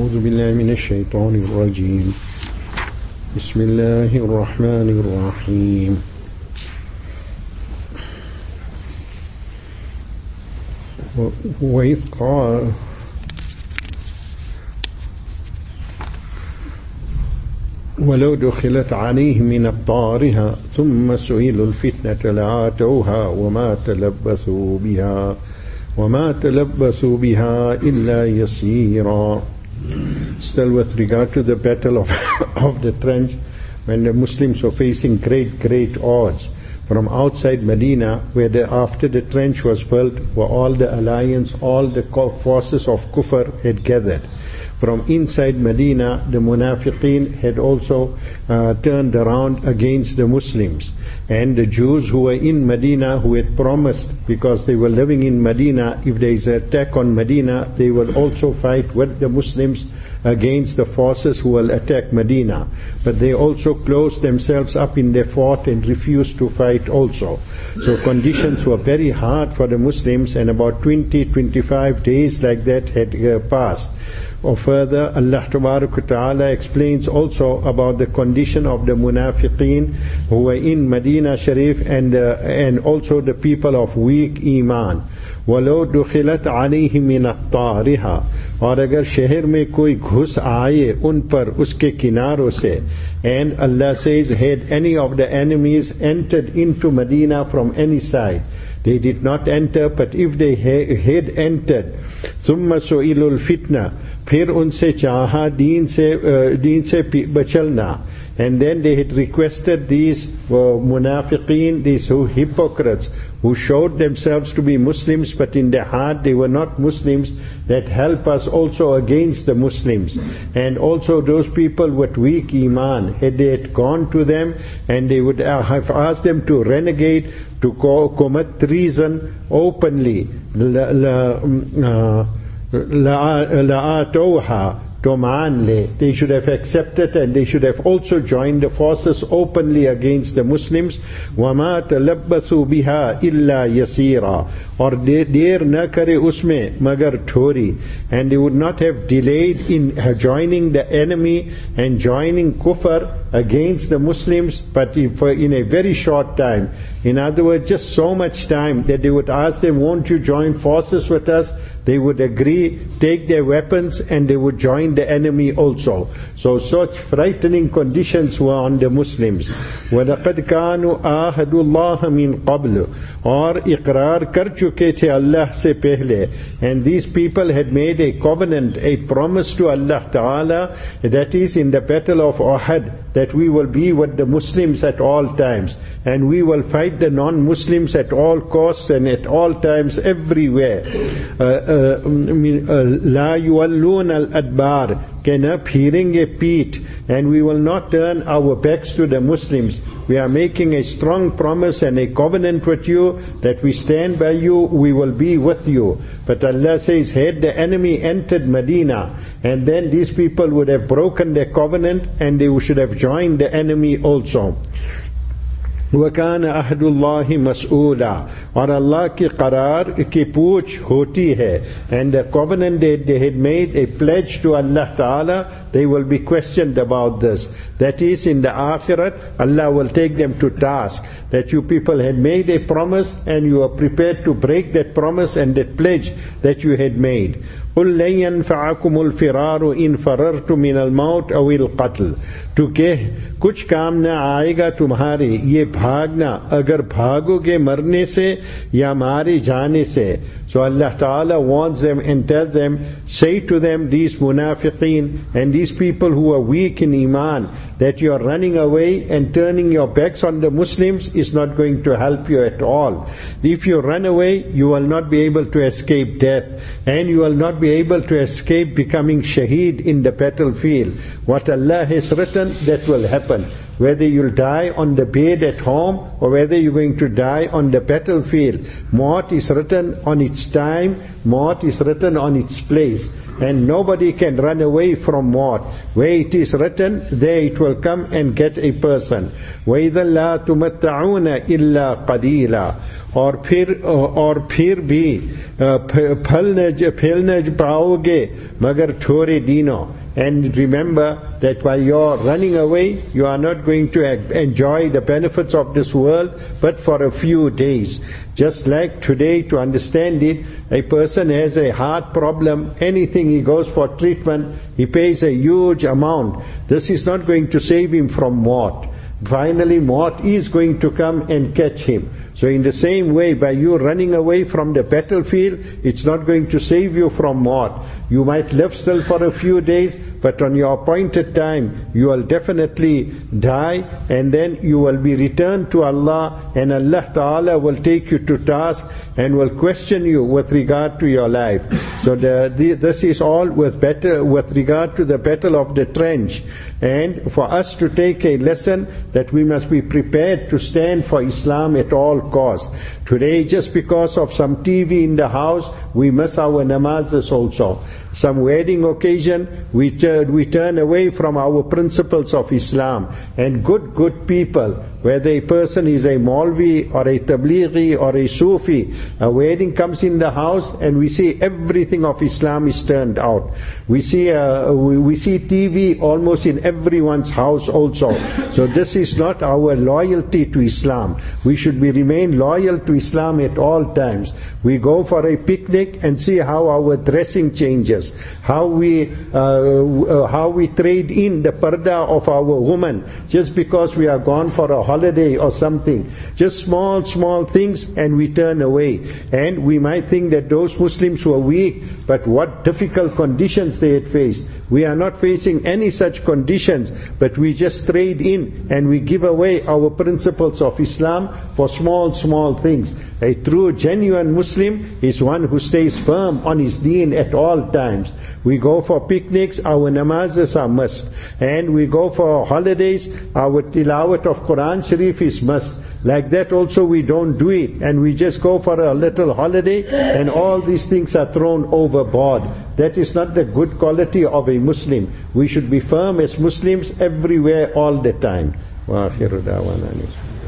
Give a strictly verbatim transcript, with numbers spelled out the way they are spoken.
أعوذ بالله من الشيطان الرجيم بسم الله الرحمن الرحيم وإذ قال ولو دخلت عليه من أقطارها ثم سئلوا الفتنة لآتوها وما تلبثوا بها وما تلبثوا بها إلا يسيرا. Still with regard to the battle of, of the trench, when the Muslims were facing great, great odds from outside Medina, where the, after the trench was built, where all the alliance, all the forces of Kufr had gathered. From inside Medina, the Munafiqeen had also uh, turned around against the Muslims. And the Jews who were in Medina, who had promised, because they were living in Medina, if there is an attack on Medina, they will also fight with the Muslims against the forces who will attack Medina. But they also closed themselves up in their fort and refused to fight also. So conditions were very hard for the Muslims, and about twenty to twenty-five days like that had uh, passed. Or further, Allah Ta'ala explains also about the condition of the Munafiqeen who were in Medina Sharif, and uh, and also the people of weak Iman. وَلَوْ دُخِلَتْ عَلَيْهِ مِنَ الطَّارِهَا, और अगर शहर में कोई घुस आए उन पर उसके किनारों से. And Allah says, had any of the enemies entered into Medina from any side, they did not enter, but if they had entered, ثُمَّ سُئِلُوا الْفِتْنَةِ, फिर उनसे चाहा दीन से दीन से बचलना. And then they had requested these uh, munafiqeen, these who hypocrites, who showed themselves to be Muslims, but in their heart they were not Muslims, that help us also against the Muslims. And also those people with weak Iman, had they had gone to them and they would have asked them to renegade, to co- commit treason openly, la, la, uh, لَآتَوْهَا Tomanle, they should have accepted, and they should have also joined the forces openly against the Muslims. وَمَا تَلَبَّثُوا بِهَا إِلَّا يَسِيرًا, or देर न करे उसमें मगर थोड़ी. And they would not have delayed in joining the enemy and joining kufr against the Muslims, but in a very short time. In other words, just so much time that they would ask them, won't you join forces with us? They would agree, take their weapons, and they would join the enemy also. So such frightening conditions were on the Muslims. وَلَقَدْ كَانُوا آهَدُوا اللَّهَ مِنْ قَبْلُ, और इकरार कर चुके थे अल्लाह से पहले. And these people had made a covenant, a promise to Allah Ta'ala, that is in the battle of Uhud, that we will be with the Muslims at all times, and we will fight the non-Muslims at all costs and at all times everywhere. Uh, لا يولون الأدبار, के न फिरेंगे पीठ, and we will not turn our backs to the Muslims. We are making a strong promise and a covenant with you that we stand by you, we will be with you. But Allah says, had the enemy entered Medina, and then these people would have broken their covenant and they should have joined the enemy also. وَكَانَ أَحْدُ اللَّهِ مَسْئُولًا, और Allah की करार की पूछ होती है. And the covenant that they had made, a pledge to Allah Ta'ala, they will be questioned about this. That is, in the Akhirat, Allah will take them to task, that you people had made a promise and you are prepared to break that promise and that pledge that you had made. قُلْ لَن يَنْفَعَكُمُ الْفِرَارُ إِنْ فَرَرْتُ مِنَ الْمَوْتِ أَوِ الْقَتْلِ, तो कह कुछ काम न आएगा तुम्हारे ये भागना, अगर भागोगे मरने से या मारे जाने से. So Allah Ta'ala warns them and tells them, say to them, these munafiqeen and these people who are weak in Iman, that you are running away and turning your backs on the Muslims is not going to help you at all. If you run away, you will not be able to escape death, and you will not be able to escape becoming shaheed in the battlefield. What Allah has written, that will happen. whether you'll die on the bed at home or whether you're going to die on the battlefield. Maut is written on its time, maut is written on its place. And nobody can run away from maut. Where it is written, there it will come and get a person. وَإِذَا لَا تُمَتَّعُونَ إِلَّا قَلِيلًا. और फिर और फिर भी फल न फल न पाओगे मगर थोड़े दिनों. And remember that while you're running away, you are not going to enjoy the benefits of this world, but for a few days. Just like today, to understand it, a person has a heart problem, anything he goes for treatment, he pays a huge amount. This is not going to save him from maut. Finally, maut is going to come and catch him. So in the same way, by you running away from the battlefield, it's not going to save you from maut. You might live still for a few days, but on your appointed time, you will definitely die, and then you will be returned to Allah, and Allah Ta'ala will take you to task and will question you with regard to your life. So the, the, this is all with, better, with regard to the battle of the trench. And for us to take a lesson that we must be prepared to stand for Islam at all costs. Today, just because of some T V in the house, we miss our namazes also. Some wedding occasion, we turn, we turn away from our principles of Islam. And good, good people, whether a person is a Maulvi or a Tablighi or a Sufi, a wedding comes in the house and we see everything of Islam is turned out. We see uh, we, we see T V almost in everyone's house also. So this is not our loyalty to Islam. We should be remain loyal to Islam at all times. We go for a picnic and see how our dressing changes, how we uh, uh, how we trade in the parda of our woman just because we are gone for a holiday or something. Just small, small things, and we turn away. And we might think that those Muslims were weak, but what difficult conditions they had faced. We are not facing any such conditions, but we just trade in and we give away our principles of Islam for small, small things. A true, genuine Muslim is one who stays firm on his deen at all times. We go for picnics, our namazes are must. And we go for holidays, our tilawat of Quran Sharif is must. Like that also we don't do it, and we just go for a little holiday and all these things are thrown overboard. That is not the good quality of a Muslim. We should be firm as Muslims everywhere all the time. Wa akhiru da'wana.